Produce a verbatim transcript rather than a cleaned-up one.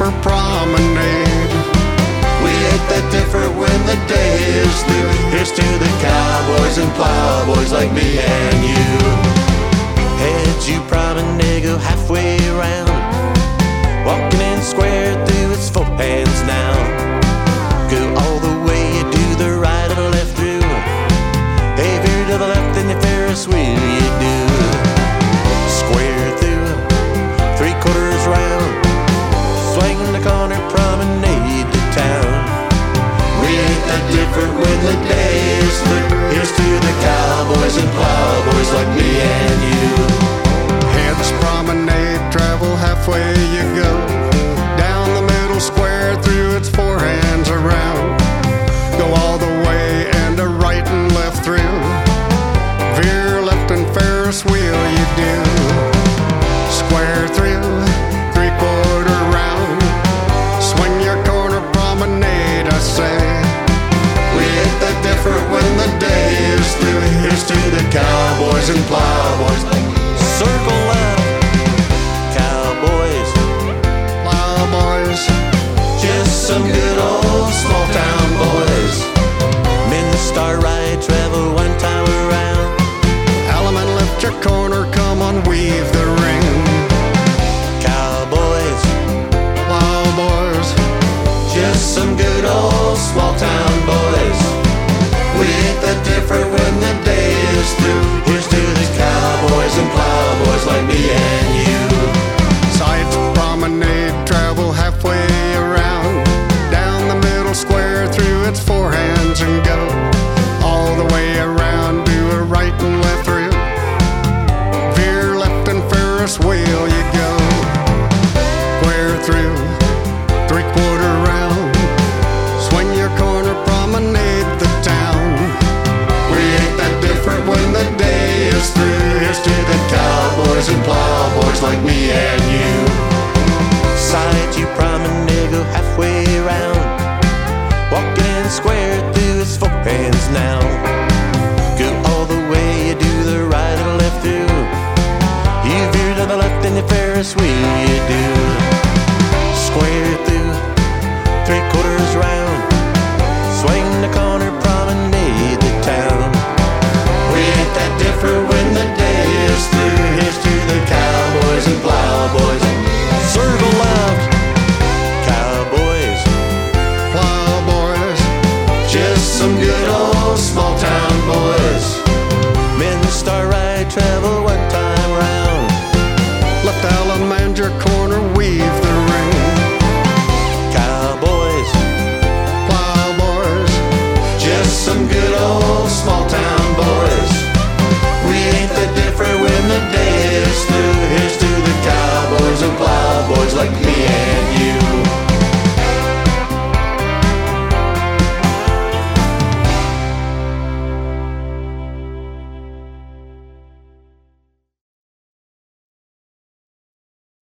corner promenade. We ain't that different when the day is through. Here's to the cowboys and plowboys like me and you. Head you promenade, go halfway around, walking in square through, it's four hands now. Go all the way, you do the right or left through. Hey, veer to the left in your Ferris wheel, you do. Square through, three quarters round, swing the corner, promenade to town. We ain't that different when the day is through. Here's to the cowboys and plowboys like me and you. Heads promenade, travel halfway you go. Down the middle square through, it's four hands around. Go all the way and a right and left through. Veer left and Ferris wheel you do. Square through, three quarter round, swing your corner promenade, I say. We ain't that different when the day is through. Here's to the cowboys and plowboys. Circle left, cowboys, Plowboys, just some good old small town boys. Men star right, travel one time around. Element left your corner, come on, weave the ring. Cowboys, Plowboys, just some good old small town boys. We ain't that different when the day is through. Here's to the cowboys and plowboys like me and you. sides promenade, travel halfway around. Down the middle square through, it's four hands and go. All the way around, do a right and left through. Veer left and Ferris wheel you go. Square through, three quarter round, swing your corner promenade the town. We ain't that different when the day is through. Here's to the cowboys and plowboys like me and you. Side you